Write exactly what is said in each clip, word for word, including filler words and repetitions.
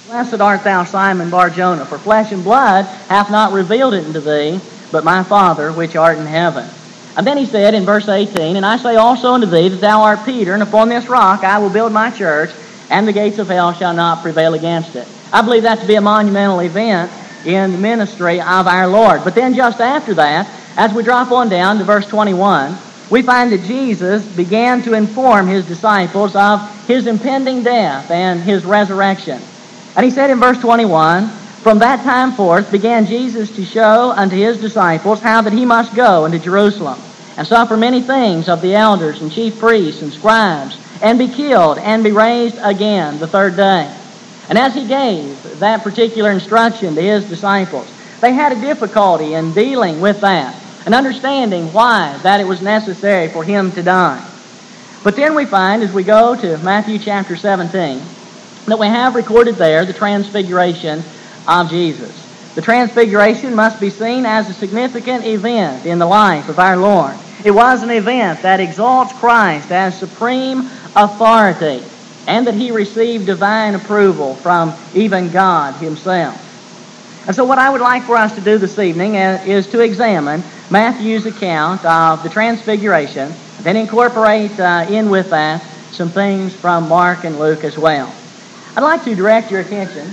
Blessed art thou, Simon Bar-Jonah, for flesh and blood hath not revealed it unto thee, but my Father which art in heaven. And then he said in verse eighteen, And I say also unto thee that thou art Peter, and upon this rock I will build my church, and the gates of hell shall not prevail against it. I believe that to be a monumental event in the ministry of our Lord. But then just after that, as we drop on down to verse twenty-one, we find that Jesus began to inform his disciples of his impending death and his resurrection. And he said in verse twenty-one, From that time forth began Jesus to show unto his disciples how that he must go into Jerusalem, and suffer many things of the elders and chief priests and scribes, and be killed, and be raised again the third day. And as he gave that particular instruction to his disciples, they had a difficulty in dealing with that, and understanding why that it was necessary for him to die. But then we find, as we go to Matthew chapter seventeen, that we have recorded there the transfiguration of Jesus. The transfiguration must be seen as a significant event in the life of our Lord. It was an event that exalts Christ as supreme authority, and that he received divine approval from even God himself. And so what I would like for us to do this evening is to examine Matthew's account of the transfiguration, then incorporate uh, in with that some things from Mark and Luke as well. I'd like to direct your attention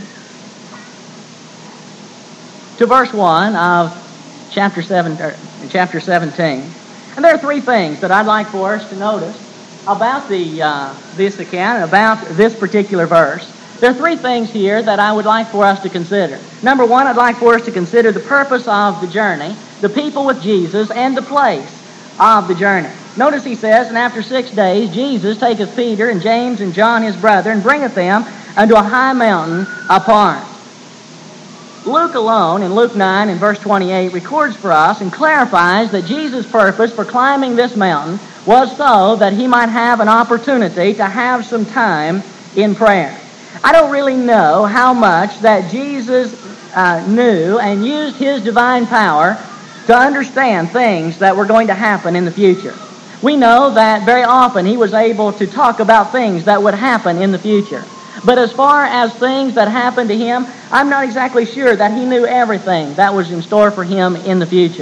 to verse one of chapter seven, or chapter seventeen. And there are three things that I'd like for us to notice about the uh, this account, about this particular verse. There are three things here that I would like for us to consider. Number one, I'd like for us to consider the purpose of the journey, the people with Jesus, and the place of the journey. Notice he says, And after six days Jesus taketh Peter and James and John his brother, and bringeth them unto a high mountain apart. Luke alone, in Luke nine and verse twenty-eight, records for us and clarifies that Jesus' purpose for climbing this mountain was so that he might have an opportunity to have some time in prayer. I don't really know how much that Jesus uh, knew and used his divine power to understand things that were going to happen in the future. We know that very often he was able to talk about things that would happen in the future. But as far as things that happened to him, I'm not exactly sure that he knew everything that was in store for him in the future.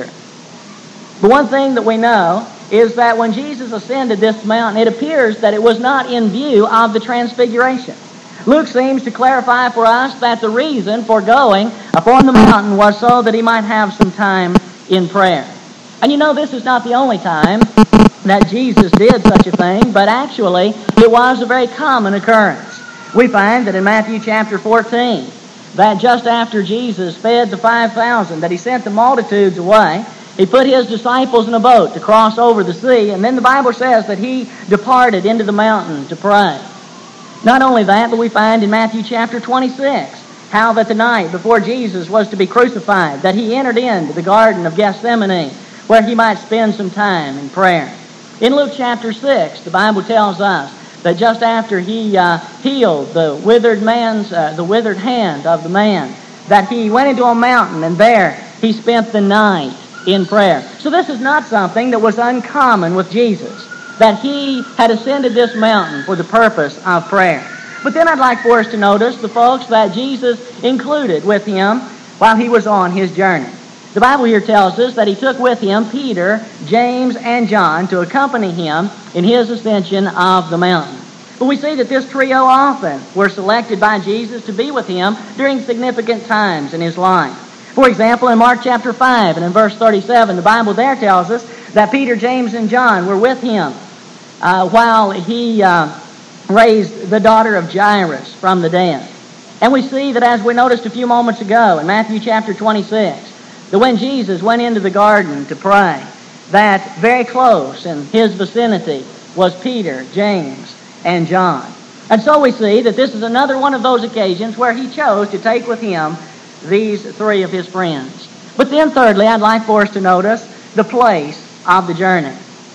But one thing that we know is that when Jesus ascended this mountain, it appears that it was not in view of the transfiguration. Luke seems to clarify for us that the reason for going upon the mountain was so that he might have some time in prayer. And you know, this is not the only time that Jesus did such a thing, but actually it was a very common occurrence. We find that in Matthew chapter fourteen, that just after Jesus fed the five thousand, that he sent the multitudes away, he put his disciples in a boat to cross over the sea, and then the Bible says that he departed into the mountain to pray. Not only that, but we find in Matthew chapter twenty-six, how that the night before Jesus was to be crucified, that he entered into the Garden of Gethsemane, where he might spend some time in prayer. In Luke chapter six, the Bible tells us that just after he uh, healed the withered man's, uh, the withered hand of the man, that he went into a mountain, and there he spent the night in prayer. So this is not something that was uncommon with Jesus, that he had ascended this mountain for the purpose of prayer. But then I'd like for us to notice the folks that Jesus included with him while he was on his journey. The Bible here tells us that he took with him Peter, James, and John to accompany him in his ascension of the mountain. But we see that this trio often were selected by Jesus to be with him during significant times in his life. For example, in Mark chapter five and in verse thirty-seven, the Bible there tells us that Peter, James, and John were with him uh, while he uh, raised the daughter of Jairus from the dead. And we see that, as we noticed a few moments ago in Matthew chapter twenty-six, that when Jesus went into the garden to pray, that very close in his vicinity was Peter, James, and John. And so we see that this is another one of those occasions where he chose to take with him these three of his friends. But then thirdly, I'd like for us to notice the place of the journey.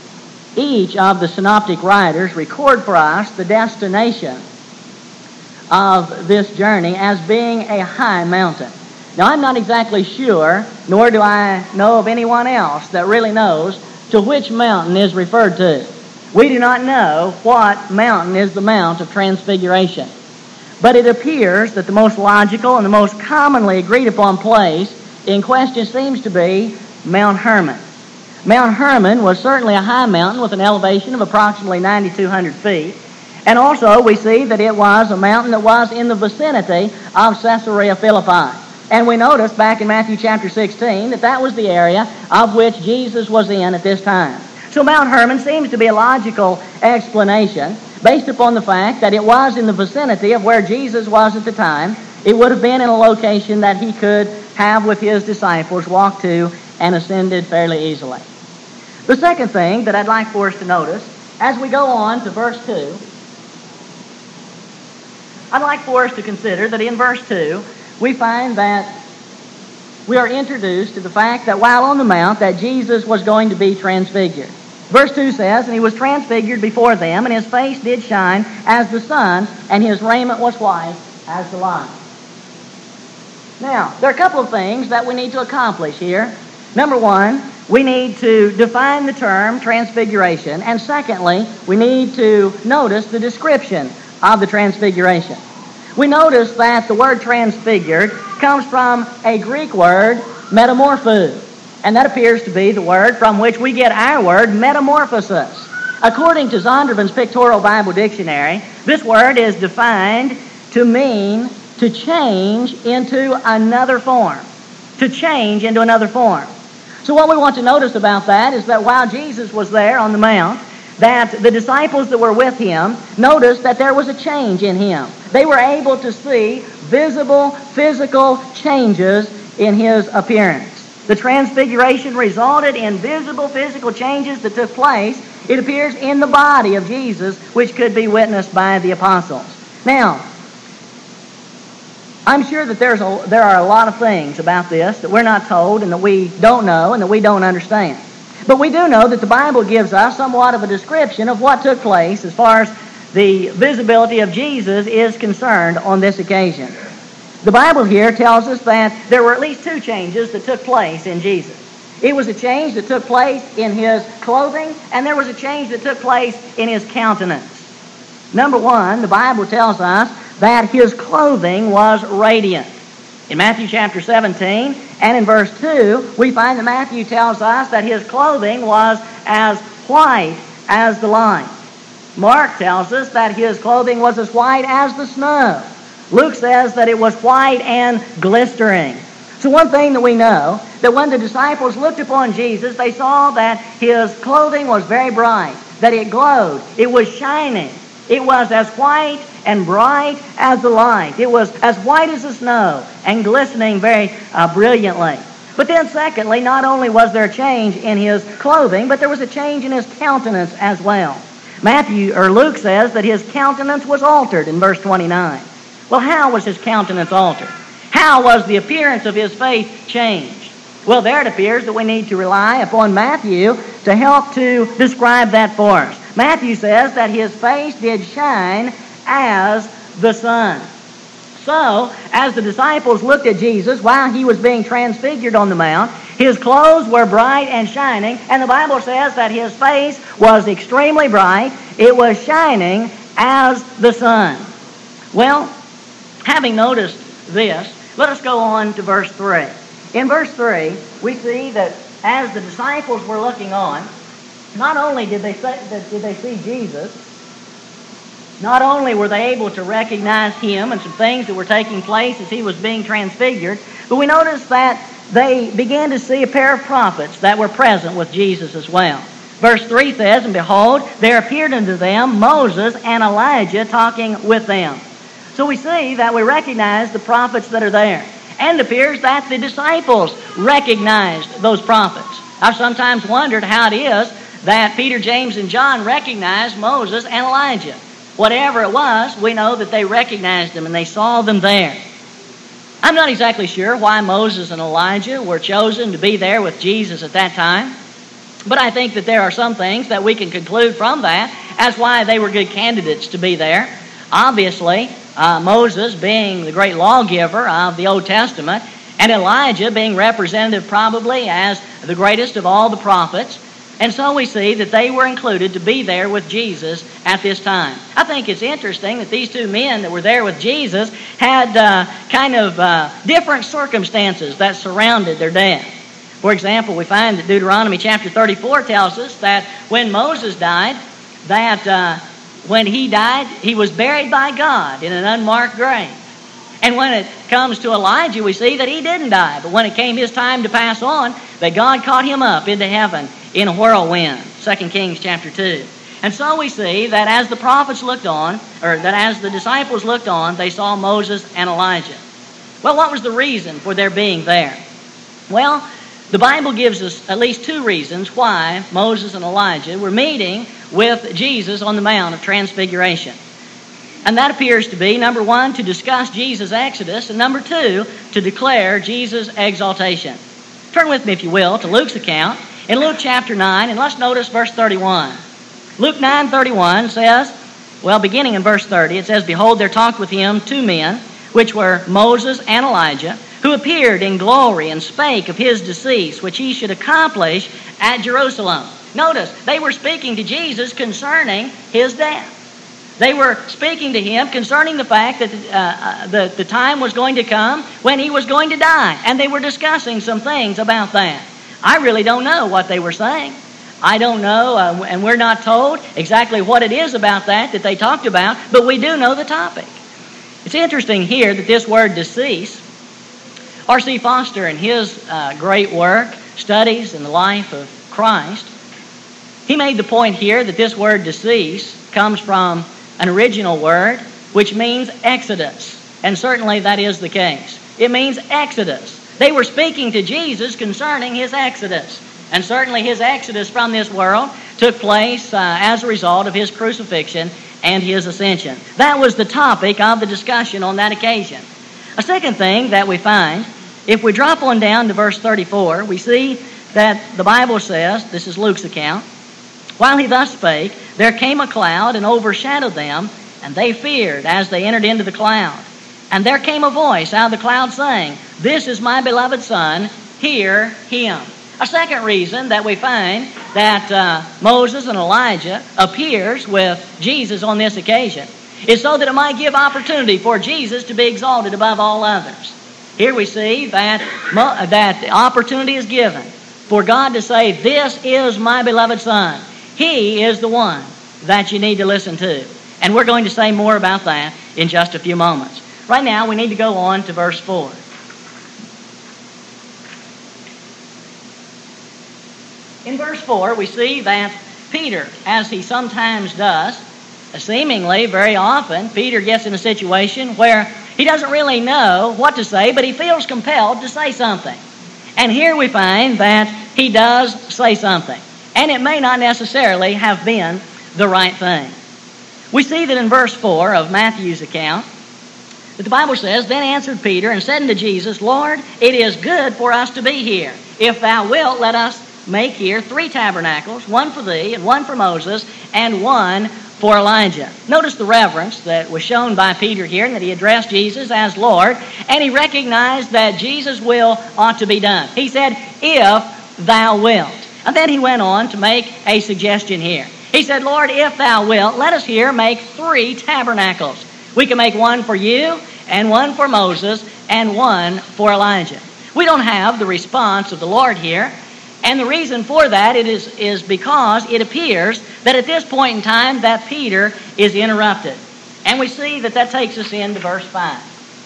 Each of the synoptic writers record for us the destination of this journey as being a high mountain. Now, I'm not exactly sure, nor do I know of anyone else that really knows to which mountain is referred to. We do not know what mountain is the Mount of Transfiguration. But it appears that the most logical and the most commonly agreed upon place in question seems to be Mount Hermon. Mount Hermon was certainly a high mountain with an elevation of approximately nine thousand two hundred feet. And also we see that it was a mountain that was in the vicinity of Caesarea Philippi. And we notice back in Matthew chapter sixteen that that was the area of which Jesus was in at this time. So Mount Hermon seems to be a logical explanation based upon the fact that it was in the vicinity of where Jesus was at the time. It would have been in a location that he could have with his disciples walked to and ascended fairly easily. The second thing that I'd like for us to notice as we go on to verse two, I'd like for us to consider that in verse two we find that we are introduced to the fact that while on the mount that Jesus was going to be transfigured. Verse two says, "And he was transfigured before them, and his face did shine as the sun, and his raiment was white as the light." Now, there are a couple of things that we need to accomplish here. Number one, we need to define the term transfiguration, and secondly, we need to notice the description of the transfiguration. We notice that the word transfigured comes from a Greek word, metamorpho. And that appears to be the word from which we get our word metamorphosis. According to Zondervan's Pictorial Bible Dictionary, this word is defined to mean to change into another form. To change into another form. So what we want to notice about that is that while Jesus was there on the mount, that the disciples that were with him noticed that there was a change in him. They were able to see visible physical changes in his appearance. The transfiguration resulted in visible physical changes that took place, it appears, in the body of Jesus, which could be witnessed by the apostles. Now, I'm sure that there's a, there are a lot of things about this that we're not told and that we don't know and that we don't understand. But we do know that the Bible gives us somewhat of a description of what took place as far as the visibility of Jesus is concerned on this occasion. The Bible here tells us that there were at least two changes that took place in Jesus. It was a change that took place in his clothing, and there was a change that took place in his countenance. Number one, the Bible tells us that his clothing was radiant. In Matthew chapter seventeen and in verse two, we find that Matthew tells us that his clothing was as white as the light. Mark tells us that his clothing was as white as the snow. Luke says that it was white and glistering. So one thing that we know, that when the disciples looked upon Jesus, they saw that his clothing was very bright, that it glowed, it was shining. It was as white and bright as the light. It was as white as the snow and glistening very uh, brilliantly. But then secondly, not only was there a change in his clothing, but there was a change in his countenance as well. Matthew or Luke says that his countenance was altered in verse twenty-nine. Well, how was his countenance altered? How was the appearance of his face changed? Well, there it appears that we need to rely upon Matthew to help to describe that for us. Matthew says that his face did shine as the sun. So, as the disciples looked at Jesus while he was being transfigured on the mount, his clothes were bright and shining, and the Bible says that his face was extremely bright. It was shining as the sun. Well, having noticed this, let us go on to verse three. In verse three, we see that as the disciples were looking on, not only did they say, did they see Jesus, not only were they able to recognize him and some things that were taking place as he was being transfigured, but we noticed that they began to see a pair of prophets that were present with Jesus as well. Verse three says, "And behold, there appeared unto them Moses and Elijah talking with them." So we see that we recognize the prophets that are there. And it appears that the disciples recognized those prophets. I've sometimes wondered how it is that Peter, James, and John recognized Moses and Elijah. Whatever it was, we know that they recognized them and they saw them there. I'm not exactly sure why Moses and Elijah were chosen to be there with Jesus at that time, but I think that there are some things that we can conclude from that as why they were good candidates to be there. Obviously, uh, Moses being the great lawgiver of the Old Testament, and Elijah being representative probably as the greatest of all the prophets. And so we see that they were included to be there with Jesus at this time. I think it's interesting that these two men that were there with Jesus had uh, kind of uh, different circumstances that surrounded their death. For example, we find that Deuteronomy chapter thirty-four tells us that when Moses died, that uh, when he died, he was buried by God in an unmarked grave. And when it comes to Elijah, we see that he didn't die. But when it came his time to pass on, that God caught him up into heaven in a whirlwind. Second Kings chapter two. And so we see that as the prophets looked on, or that as the disciples looked on, they saw Moses and Elijah. Well, what was the reason for their being there? Well, the Bible gives us at least two reasons why Moses and Elijah were meeting with Jesus on the Mount of Transfiguration. And that appears to be, number one, to discuss Jesus' exodus, and number two, to declare Jesus' exaltation. Turn with me, if you will, to Luke's account in Luke chapter nine, and let's notice verse thirty-one. Luke nine thirty-one says, well, beginning in verse thirty, it says, Behold, there talked with him two men, which were Moses and Elijah, who appeared in glory and spake of his decease, which he should accomplish at Jerusalem. Notice, they were speaking to Jesus concerning his death. They were speaking to him concerning the fact that uh, the, the time was going to come when he was going to die. And they were discussing some things about that. I really don't know what they were saying. I don't know, uh, and we're not told exactly what it is about that that they talked about, but we do know the topic. It's interesting here that this word decease, R C Foster in his uh, great work, Studies in the Life of Christ, he made the point here that this word decease comes from an original word which means exodus. And certainly that is the case. It means exodus. They were speaking to Jesus concerning his exodus. And certainly his exodus from this world took place uh, as a result of his crucifixion and his ascension. That was the topic of the discussion on that occasion. A second thing that we find, if we drop on down to verse thirty-four, we see that the Bible says, this is Luke's account, While he thus spake, there came a cloud and overshadowed them, and they feared as they entered into the cloud. And there came a voice out of the cloud saying, This is my beloved Son, hear him. A second reason that we find that uh, Moses and Elijah appears with Jesus on this occasion is so that it might give opportunity for Jesus to be exalted above all others. Here we see that, that the opportunity is given for God to say, This is my beloved Son. He is the one that you need to listen to. And we're going to say more about that in just a few moments. Right now, we need to go on to verse four. In verse four, we see that Peter, as he sometimes does, seemingly very often, Peter gets in a situation where he doesn't really know what to say, but he feels compelled to say something. And here we find that he does say something. And it may not necessarily have been the right thing. We see that in verse four of Matthew's account, that the Bible says, Then answered Peter and said unto Jesus, Lord, it is good for us to be here. If thou wilt, let us make here three tabernacles, one for thee, and one for Moses, and one for Elijah. Notice the reverence that was shown by Peter here, and that he addressed Jesus as Lord, and he recognized that Jesus' will ought to be done. He said, If thou wilt. And then he went on to make a suggestion here. He said, Lord, if thou wilt, let us here make three tabernacles. We can make one for you, and one for Moses, and one for Elijah. We don't have the response of the Lord here. And the reason for that it is, is because it appears that at this point in time that Peter is interrupted. And we see that that takes us into verse five.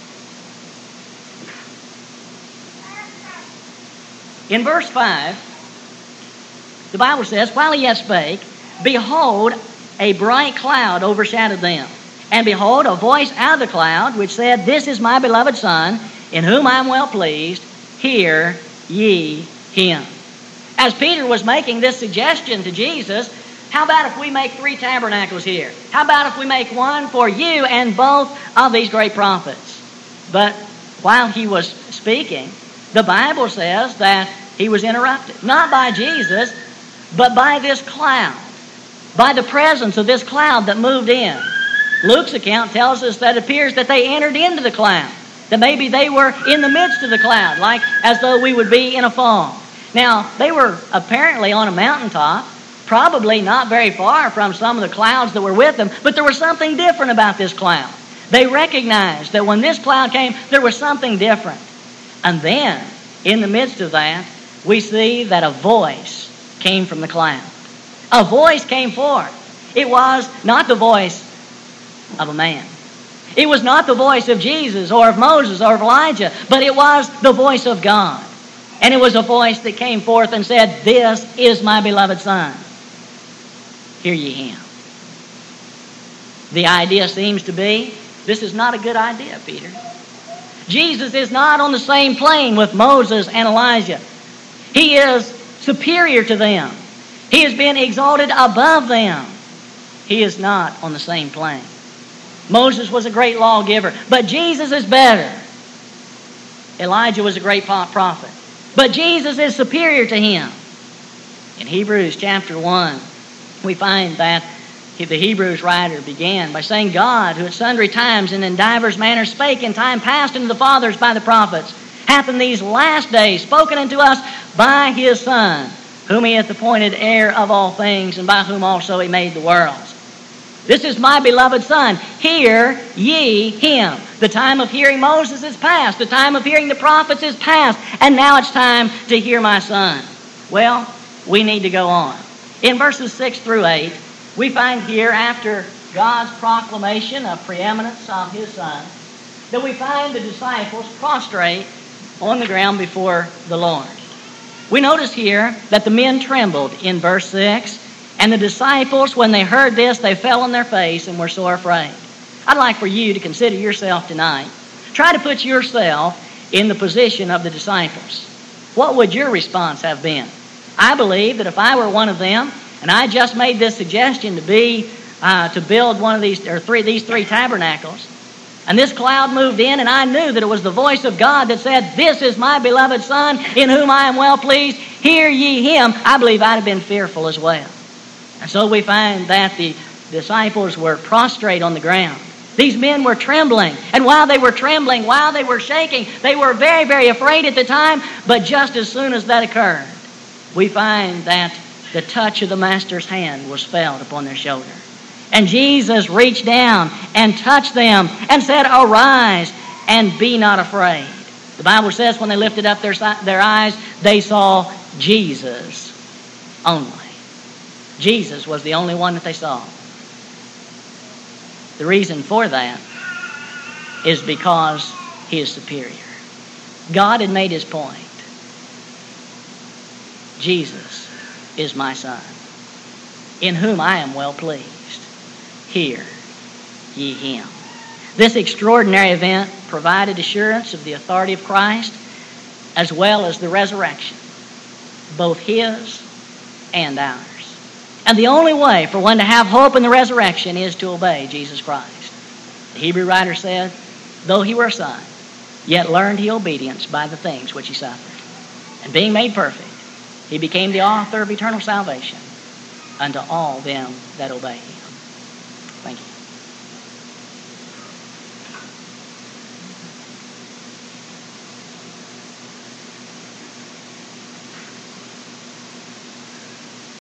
In verse five, the Bible says, While he yet spake, behold, a bright cloud overshadowed them. And behold, a voice out of the cloud, which said, This is my beloved Son, in whom I am well pleased. Hear ye him. As Peter was making this suggestion to Jesus, how about if we make three tabernacles here? How about if we make one for you and both of these great prophets? But while he was speaking, the Bible says that he was interrupted. Not by Jesus, but by this cloud. By the presence of this cloud that moved in. Luke's account tells us that it appears that they entered into the cloud. That maybe they were in the midst of the cloud, like as though we would be in a fog. Now, they were apparently on a mountaintop, probably not very far from some of the clouds that were with them, but there was something different about this cloud. They recognized that when this cloud came, there was something different. And then, in the midst of that, we see that a voice came from the cloud. A voice came forth. It was not the voice of a man. It was not the voice of Jesus or of Moses or of Elijah, but it was the voice of God. And it was a voice that came forth and said, "This is my beloved Son. Hear ye him." The idea seems to be, this is not a good idea, Peter. Jesus is not on the same plane with Moses and Elijah. He is superior to them. He has been exalted above them. He is not on the same plane. Moses was a great lawgiver, but Jesus is better. Elijah was a great prophet, but Jesus is superior to him. In Hebrews chapter one, we find that the Hebrews writer began by saying, "God, who at sundry times and in divers manners spake in time past unto the fathers by the prophets, hath in these last days spoken unto us by his Son, whom he hath appointed heir of all things, and by whom also he made the worlds. This is my beloved Son. Hear ye him." The time of hearing Moses is past. The time of hearing the prophets is past. And now it's time to hear my Son. Well, we need to go on. In verses six through eight, we find here, after God's proclamation of preeminence of his Son, that we find the disciples prostrate on the ground before the Lord. We notice here that the men trembled in verse six, and the disciples, when they heard this, they fell on their face and were sore afraid. I'd like for you to consider yourself tonight. Try to put yourself in the position of the disciples. What would your response have been? I believe that if I were one of them, and I just made this suggestion to be uh, to build one of these or three these three tabernacles, and this cloud moved in, and I knew that it was the voice of God that said, "This is my beloved Son, in whom I am well pleased. Hear ye him." I believe I'd have been fearful as well. And so we find that the disciples were prostrate on the ground. These men were trembling. And while they were trembling, while they were shaking, they were very, very afraid at the time. But just as soon as that occurred, we find that the touch of the Master's hand was felt upon their shoulder. And Jesus reached down and touched them and said, "Arise and be not afraid." The Bible says when they lifted up their, their eyes, they saw Jesus only. Jesus was the only one that they saw. The reason for that is because he is superior. God had made his point. Jesus is my Son, in whom I am well pleased. Hear ye him. This extraordinary event provided assurance of the authority of Christ as well as the resurrection, both his and ours. And the only way for one to have hope in the resurrection is to obey Jesus Christ. The Hebrew writer said, "Though he were a son, yet learned he obedience by the things which he suffered. And being made perfect, he became the author of eternal salvation unto all them that obey him." Thank you.